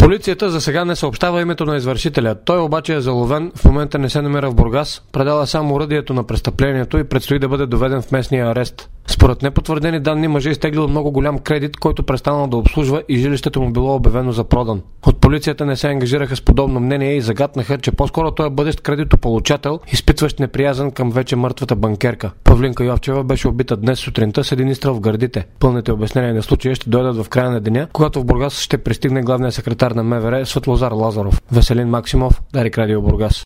Полицията за сега не съобщава името на извършителя. Той обаче е заловен, в момента не се намира в Бургас, предава само оръдието на престъплението и предстои да бъде доведен в местния арест. Според непотвърдени данни, мъжът изтеглил много голям кредит, който престанал да обслужва и жилището му било обявено за продан. От полицията не се ангажираха с подобно мнение и загатнаха, че по-скоро той е бъдещ кредитополучател, изпитващ неприязън към вече мъртвата банкерка. Павлинка Йовчева беше убита днес сутринта с един изстрел в гърдите. Пълните обяснения на случая ще дойдат в края на деня, когато в Бургас ще пристигне главният секретар на МВР Светлозар Лазаров. Веселин Максимов, Дарик Радио Бургас.